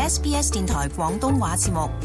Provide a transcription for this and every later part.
SBS 電台廣東話節目。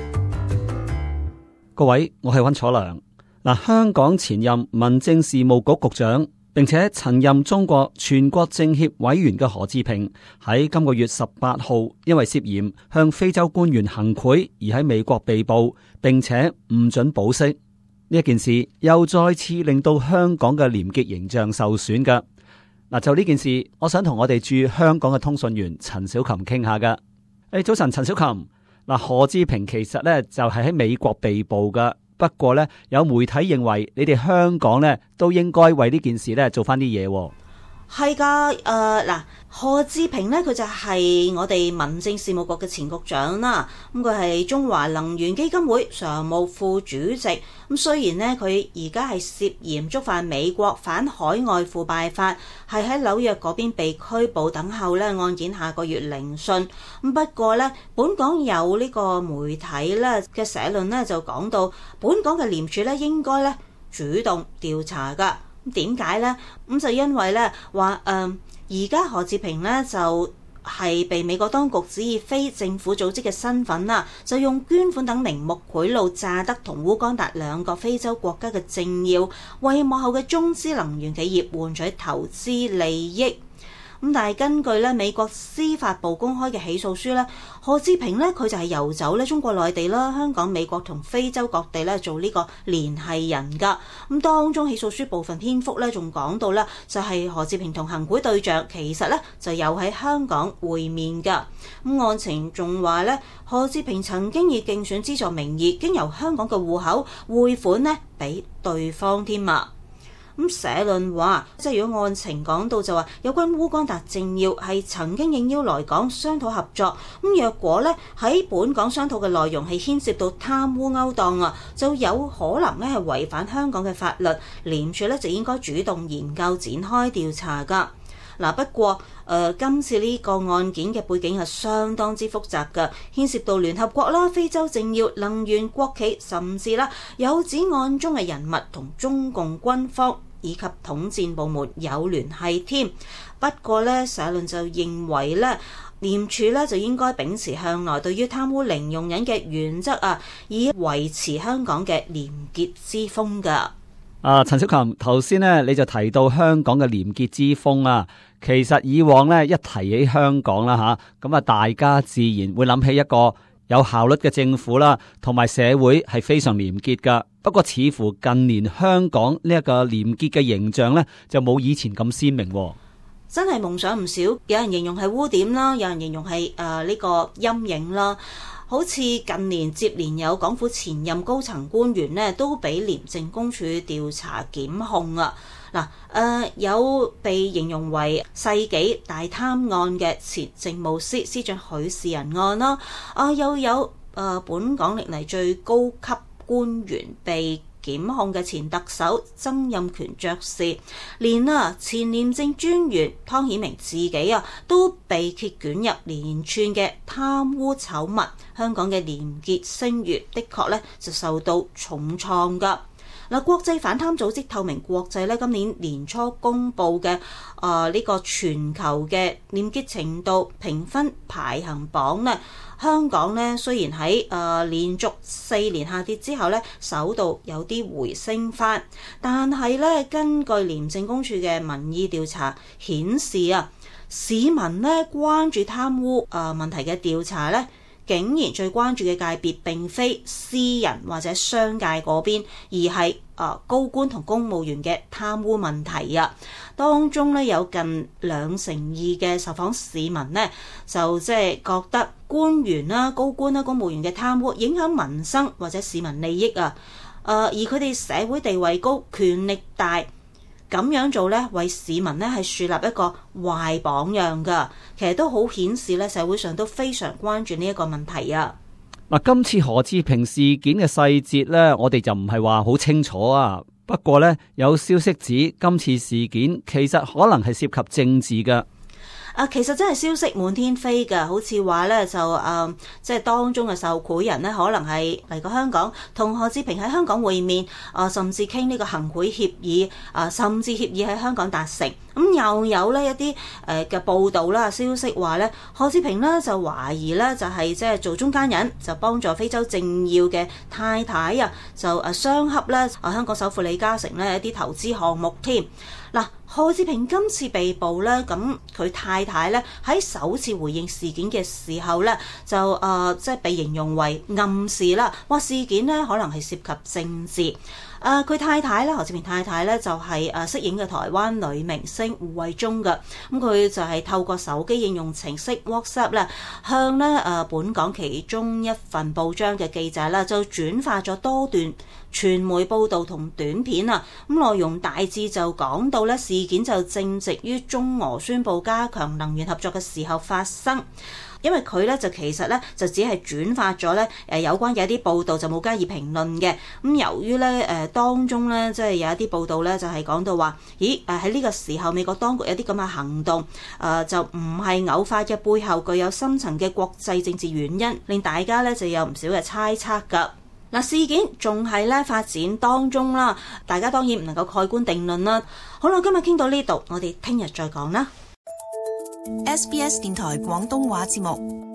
各位，我係溫楚良。香港前任民政事務局局長，並且曾任中國全國政協委員嘅何志平，喺今個月18號因為涉嫌向非洲官員行賄而喺美國被捕，並且唔准保釋。呢一件事又再次令到香港嘅廉潔形象受損㗎。就呢件事，我想同我哋駐香港嘅通訊員陳小琴傾下㗎。早晨，陳小琴。何志平其實咧就係喺美國被捕㗎，不過咧有媒體認為你哋香港咧都應該為呢件事咧做翻啲嘢。 係噶，何志平呢，佢就係我哋民政事務局嘅前局長啦。咁佢係中華能源基金會常務副主席。咁雖然呢，佢而家係涉嫌觸犯美國反海外腐敗法，係喺紐約嗰邊被拘捕等候咧案件下個月聆訊。咁不過呢，本港有呢個媒體咧嘅社論呢，就講到，本港嘅廉署咧應該咧主動調查㗎。點解呢？咁就因為咧話而家何志平咧就係被美國當局指以非政府組織嘅身份啦，就用捐款等名目賄賂乍得同烏干達兩個非洲國家嘅政要，為幕後嘅中資能源企業換取投資利益。咁但係根據咧美國司法部公開嘅起訴書咧，何志平咧佢就係遊走咧中國內地啦、香港、美國同非洲各地咧做呢個聯繫人㗎。咁當中起訴書部分篇幅咧仲講到咧，就係何志平同行賄對象其實咧就有喺香港會面㗎。咁案情仲話咧，何志平曾經以競選資助名義經由香港嘅戶口匯款咧俾對方添啊。咁社論話，即係如果案情講到就話，有關烏干達政要係曾經應邀來港商討合作。咁若果咧喺本港商討嘅內容係牽涉到貪污勾當啊，就有可能咧係違反香港嘅法律，廉署咧就應該主動研究展開調查㗎。不過今次呢個案件嘅背景係相當之複雜嘅，牽涉到聯合國啦、非洲政要、能源國企，甚至啦有指案中嘅人物同中共軍方以及統戰部門有聯繫添。不過咧，社論就認為咧，廉署咧就應該秉持向來對於貪污零容忍嘅原則啊，以維持香港嘅廉潔之風㗎。 陳小琴，頭先咧你就提到香港嘅廉潔之風啊，其實以往咧一提起香港啦咁啊大家自然會諗起一個有效率嘅政府啦，同埋社會係非常廉潔噶。不過似乎近年香港呢一個廉潔嘅形象咧，就冇以前咁鮮明。 真係夢想唔少，有人形容係污點啦，有人形容係呢個陰影啦。好似近年接連有港府前任高層官員呢，都俾廉政公署調查檢控啊。有被形容為世紀大貪案嘅前政務司司長許仕仁案啦。又有本港歷嚟最高級官員被檢控嘅前特首曾蔭權爵士，連前廉政專員湯顯明自己都被揭捲入連串嘅貪污醜聞，香港嘅廉潔聲譽的確咧就受到重創㗎。國際反貪組織透明國際咧今年年初公布嘅呢個全球嘅廉潔程度評分排行榜咧，香港咧雖然喺連續4年下跌之後咧，首度有啲回升返，但係咧根據廉政公署嘅民意調查顯示市民咧關注貪污問題嘅調查咧，竟然最關注嘅界別並非私人或者商界嗰邊，而係高官同公務員嘅貪污問題啊。當中咧有近2成2嘅受訪市民呢，就即係覺得官員啦、高官啦、公務員嘅貪污影響民生或者市民利益啊。而佢哋社會地位高、權力大。咁樣做咧，為市民咧係樹立一個壞榜樣㗎。其實都好顯示咧，社會上都非常關注呢一個問題啊。 今次何志平事件嘅細節咧，我哋就唔係話好清楚啊。不過咧，有消息指今次事件其實可能係涉及政治㗎。 其實真係消息滿天飛㗎，好似話咧就即係當中嘅受賄人呢，可能係嚟過香港，同何志平喺香港會面，甚至傾呢個行賄協議，甚至協議喺香港達成。 咁又有呢一啲嘅報道啦、消息話咧，賀志平呢就懷疑咧就係即係做中間人，就幫助非洲政要嘅太太啊，就相洽咧香港首富李嘉誠呢一啲投資項目添。嗱，賀志平今次被捕咧，咁佢太太咧喺首次回應事件嘅時候咧，就即係被形容為暗示啦，話事件咧可能係涉及政治。佢太太咧，賀志平太太咧就係飾演嘅台灣女明星胡慧中嘅，咁佢就係透過手機應用程式 WhatsApp 咧，向咧本港其中一份報章嘅記者啦，就轉發咗多段傳媒報道同短片啊，咁內容大致就講到咧事件就正值於中俄宣布加強能源合作嘅時候發生。因為佢咧就其實咧就只係轉發咗咧有關嘅一啲報道，就冇加以評論嘅。咁由於咧當中咧即係有一啲報道咧就係講到話，咦喺呢個時候美國當局有啲咁嘅行動，就唔係偶發嘅，背後具有深層嘅國際政治原因，令大家咧就有唔少嘅猜測㗎。嗱，事件仲係咧發展當中啦，大家當然唔能夠蓋棺定論啦。好啦，今日傾到呢度，我哋聽日再講啦。 SBS 電台廣東話節目。